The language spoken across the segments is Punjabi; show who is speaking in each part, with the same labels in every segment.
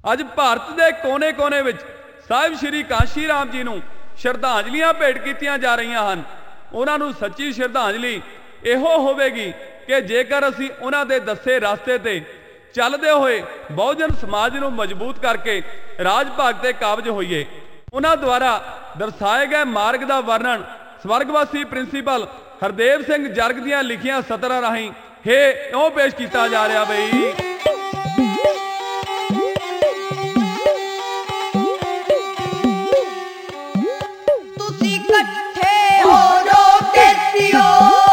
Speaker 1: ਅੱਜ ਭਾਰਤ ਦੇ ਕੋਨੇ-ਕੋਨੇ ਵਿੱਚ ਸਾਹਿਬ ਸ਼੍ਰੀ ਕਾਂਸ਼ੀ ਰਾਮ ਜੀ ਨੂੰ ਸ਼ਰਧਾਂਜਲੀਆਂ ਭੇਟ ਕੀਤੀਆਂ ਜਾ ਰਹੀਆਂ ਹਨ। ਉਹਨਾਂ ਨੂੰ ਸੱਚੀ ਸ਼ਰਧਾਂਜਲੀ ਇਹੋ ਹੋਵੇਗੀ ਕਿ ਜੇਕਰ ਅਸੀਂ ਉਹਨਾਂ ਦੇ ਦੱਸੇ ਰਸਤੇ ਤੇ ਚੱਲਦੇ ਹੋਏ ਬਹੁਜਨ ਸਮਾਜ ਨੂੰ ਮਜ਼ਬੂਤ ਕਰਕੇ ਰਾਜ ਭਾਗ ਤੇ ਕਾਬਜ ਹੋਈਏ। ਉਹਨਾਂ ਦੁਆਰਾ ਦਰਸਾਏ ਗਏ ਮਾਰਗ ਦਾ ਵਰਣਨ ਸਵਰਗਵਾਸੀ ਪ੍ਰਿੰਸੀਪਲ ਹਰਦੇਵ ਸਿੰਘ ਜਰਗ ਦੀਆਂ ਲਿਖੀਆਂ ਸਤਰਾਂ ਰਾਹੀਂ ਇਉਂ ਪੇਸ਼ ਕੀਤਾ ਜਾ ਰਿਹਾ ਬਈ।
Speaker 2: ਤੁਸੀਂ ਇਕੱਠੇ ਹੋ ਜੋ ਕੇਸੀਓ,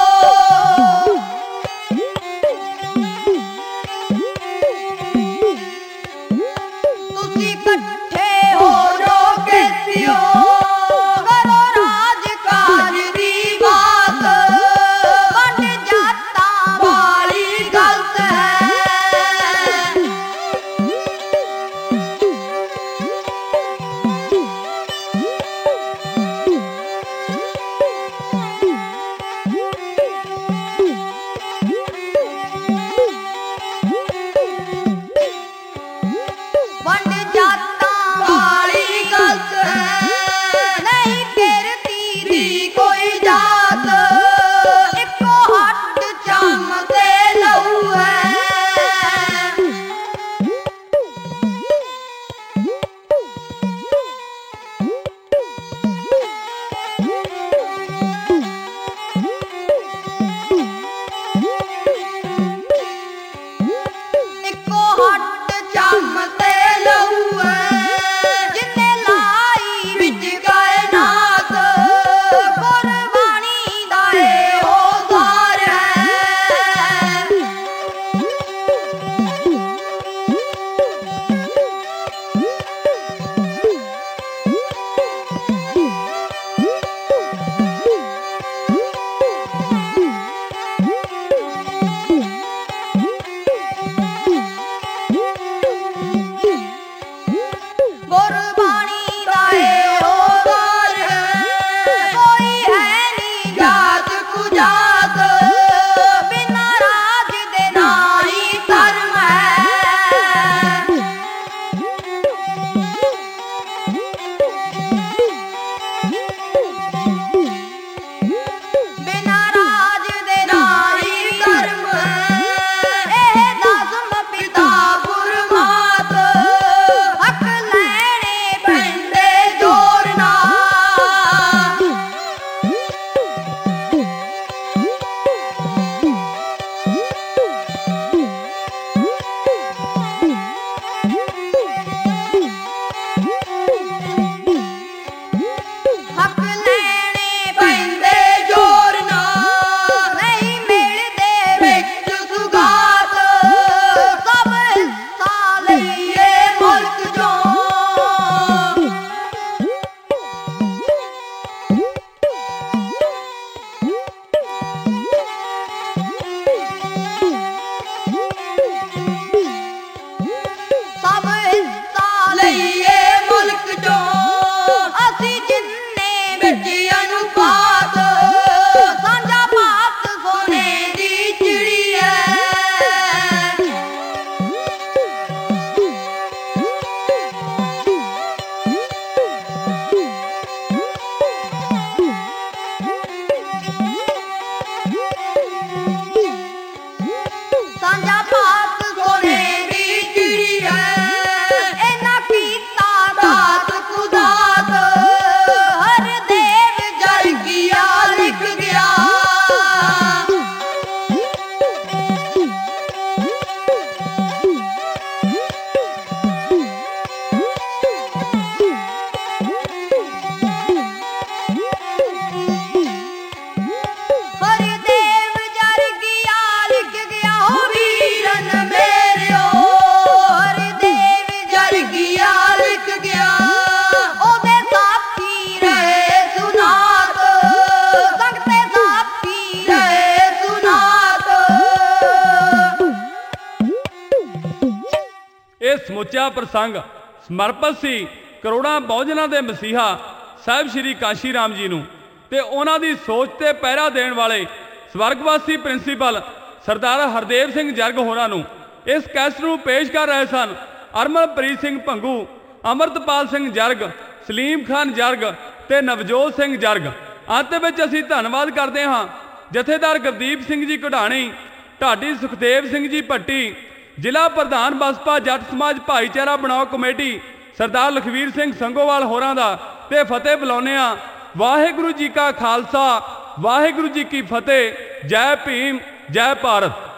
Speaker 2: ਤੁਸੀਂ ਇਕੱਠੇ ਹੋ ਜੋ ਕੇਸੀਓ, ਕਰੋ ਰਾਜ ਕਾਜ ਦੀ ਬਾਤ, ਵੰਡ ਜਾਤਾਂ ਵਾਲੀ ਗਲਤ ਹੈ। ਵੰਡ ਜਾਤਾਂ ਵਾਲੀ ਗਲਤ ਹੈ, ਨਹੀਂ ਫਿਰਦੀ ਦੀ ਕੋਈ ਜਾਤ, ਇੱਕੋ ਹੱਟ ਚੰਮ ਤੇ ਲਹੂ ਹੈ। ਇੱਕੋ ਹੱਟ ਚੰਮ ਤੇ ਲਹੂ ਹੈ, ਜਿੰਨੇ ਲਾਈ ਵਿੱਚ ਕਾਇਨਾਤ, ਕੁਰਬਾਨੀ ਦਾ ਇਹੋ ਸਾਰ ਹੈ। ਕੁਰਬਾਨੀ ਦਾ ਇਹੋ ਸਾਰ ਹੈ, ਕੋਈ ਹੈ ਨੀ ਜਾਤ ਕੁਜਾਤ, ਬਿਨਾਂ ਰਾਜ ਦੇ ਨਾ ਹੀ ਧਰਮ ਹੈ। ਬਿਨਾਂ ਰਾਜ ਦੇ ਨਾ ਹੀ ਧਰਮ ਹੈ, ਇਹ ਦਸਮ ਪਿਤਾ ਗੁਰਮਾਤ, ਹੱਕ ਲੈਣੇ ਪੈਂਦੇ ਜ਼ੋਰ ਨਾਲ। ਹੱਕ ਲੈਣੇ ਪੈਂਦੇ ਜ਼ੋਰ ਨਾਲ, ਨਹੀਂ ਮਿਲਦੇ ਵਿੱਚ ਸੁਗਾਤ, ਸਭ ਹਿੱਸਾ ਲਈਏ ਮੁਲਕ ਚੋਂ। ਸਭ ਹਿੱਸਾ ਲਈਏ ਮੁਲਕ ਚੋਂ, ਅਸੀਂ ਜਿੰਨੇ ਵਿੱਚ ਅਨੁਪਾਤ, ਸਾਂਝਾ ਭਾਰਤ ਸੋਨੇ ਦੀ ਚਿੜੀ ਹੈ। ਸਾਂਝਾ ਭਾਰਤ ਸੋਨੇ ਦੀ ਚਿੜੀ ਹੈ, ਇਹਨਾਂ ਕੀਤਾ ਦਾਤ ਖੁਦਾਤ, ਹਰਦੇਵ ਜਰਗੀਆ ਲਿਖ ਗਿਆ। ਹਰਦੇਵ ਜਰਗੀਆ ਲਿਖ ਗਿਆ, ਹੋ ਵੀਰਨ ਮੇਰਿਓ, ਹਰਦੇਵ ਜਰਗੀਆ ਲਿਖ ਗਿਆ। ਉਹਦੇ ਸਾਥੀ ਰਹੇ ਸੁਨਾਤ, ਸੰਗ ਤੇ ਸਾਥੀ ਰਹੇ ਸੁਨਾਤ।
Speaker 1: ਇਹ ਸਮੁੱਚਾ ਪ੍ਰਸੰਗ ਸਮਰਪਿਤ ਸੀ ਕਰੋੜਾਂ ਬਹੁਜਨਾਂ ਦੇ ਮਸੀਹਾ ਸਾਹਿਬ ਸ਼੍ਰੀ ਕਾਂਸ਼ੀ ਰਾਮ ਜੀ ਨੂੰ ਤੇ ਉਹਨਾਂ ਦੀ ਸੋਚ ਤੇ ਪਹਿਰਾ ਦੇਣ ਵਾਲੇ ਸਵਰਗਵਾਸੀ ਪ੍ਰਿੰਸੀਪਲ ਸਰਦਾਰ ਹਰਦੇਵ ਸਿੰਘ ਜਰਗ ਹੋਰਾਂ ਨੂੰ। ਇਸ ਕੈਸਟ ਨੂੰ ਪੇਸ਼ ਕਰ ਰਹੇ ਸਨ ਅਰਮਨਪ੍ਰੀਤ ਸਿੰਘ ਭੰਗੂ, ਅਮਰਤਪਾਲ ਸਿੰਘ ਜਰਗ, ਸਲੀਮ ਖਾਨ ਜਰਗ ਤੇ ਨਵਜੋਤ ਸਿੰਘ ਜਰਗ। ਅੰਤ ਵਿੱਚ ਅਸੀਂ ਧੰਨਵਾਦ ਕਰਦੇ ਹਾਂ ਜਥੇਦਾਰ ਗੁਰਦੀਪ ਸਿੰਘ ਜੀ ਕਢਾਣੀ, ਢਾਡੀ ਸੁਖਦੇਵ ਸਿੰਘ ਜੀ ਭੱਟੀ, ਜ਼ਿਲ੍ਹਾ ਪ੍ਰਧਾਨ ਬਸਪਾ ਜੱਟ ਸਮਾਜ ਭਾਈਚਾਰਾ ਬਣਾਓ ਕਮੇਟੀ ਸਰਦਾਰ ਲਖਵੀਰ ਸਿੰਘ ਸੰਗੋਵਾਲ ਹੋਰਾਂ ਦਾ, ਤੇ ਫਤਿਹ ਬੁਲਾਉਂਦੇ ਹਾਂ। ਵਾਹਿਗੁਰੂ ਜੀ ਕਾ ਖਾਲਸਾ, ਵਾਹਿਗੁਰੂ ਜੀ ਕੀ ਫਤਿਹ। ਜੈ ਭੀਮ, ਜੈ ਭਾਰਤ।